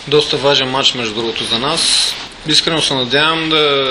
Доста важен матч, между другото, за нас. Искрено се надявам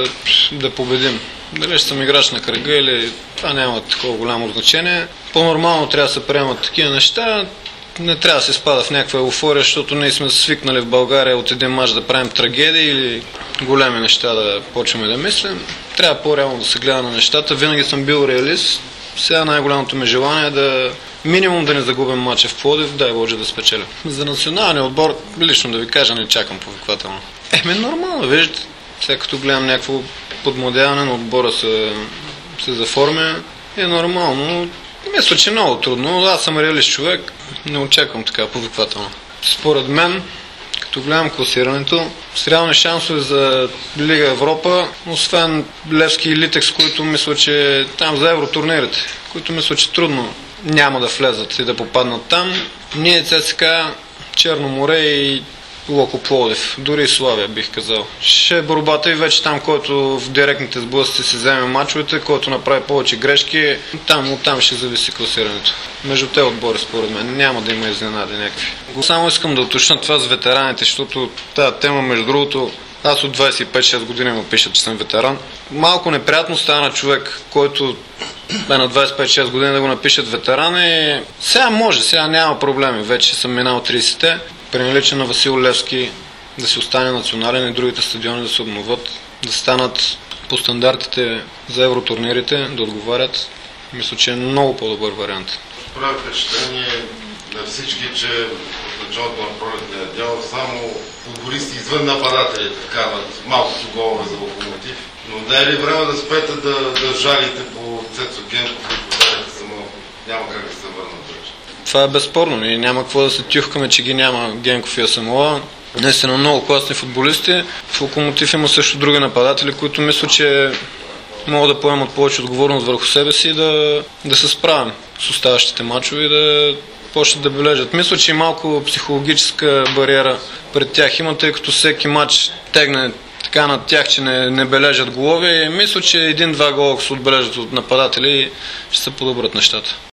да победим. Дали ще съм играч на кръга или това няма такова голямо значение. По-нормално трябва да се приемат такива неща. Не трябва да се спада в някаква еуфория, защото ние сме свикнали в България от един мач да правим трагедии или големи неща да почваме да мислим. Трябва по-реално да се гледа на нещата. Винаги съм бил реалист. Сега най-голямото ми желание е да минимум да не загубим мача в Пловдив, дай Боже да спечелим. За националния отбор, лично да ви кажа, не чакам повиквателно. Нормално, виждате. Сега като гледам някакво подмладяване на отбора се заформя, е нормално. Мисля, че е много трудно. Аз съм реалист човек, не очаквам така повиквателно. Според мен, като гледам класирането, с реални шансове за Лига Европа, освен Левски и Литекс, които мисля, че там за евротурнирите, които мисля, че трудно няма да влезат и да попаднат там. Ние ЦСКА, Черно море и Локо Пловдив, дори и Славия бих казал. Ще е борбата и вече там, който в директните сблъсъци се вземе мачовете, който направи повече грешки, оттам ще зависи класирането. Между те отбори, според мен, няма да има изненади някакви. Само искам да уточня това с ветераните, защото тази тема, между другото, аз от 25-6 години му пиша, че съм ветеран. Малко неприятно става на човек, който е на 25-6 години да го напишат ветеран и сега може, сега няма проблеми, вече съм минал 30-те. Пренелича на Васил Левски да си остане национален и другите стадиони да се обноват, да станат по стандартите за евротурнирите, да отговарят. Мисля, че е много по-добър вариант. Прави впечатление на всички, че в началото на пролетния дял само футболисти извън нападателите вкарват малкото голове за Локомотив. Но не е ли време да спрете да жалите по Цецо Генков и подарите само? Няма как да се върнат вече. Това е безспорно. Ние няма какво да се тюхкаме, че ги няма Генков и Асамоа. Наистина много класни футболисти. В Локомотив има също други нападатели, които мисля, че могат да поемат повече отговорност върху себе си и да се справим с оставащите мачове и да почнат да бележат. Мисля, че и малко психологическа бариера пред тях има, тъй като всеки мач тегне така над тях, че не бележат голови. Мисля, че един-два гола, ако се отбележат от нападатели, ще се подобрят нещата.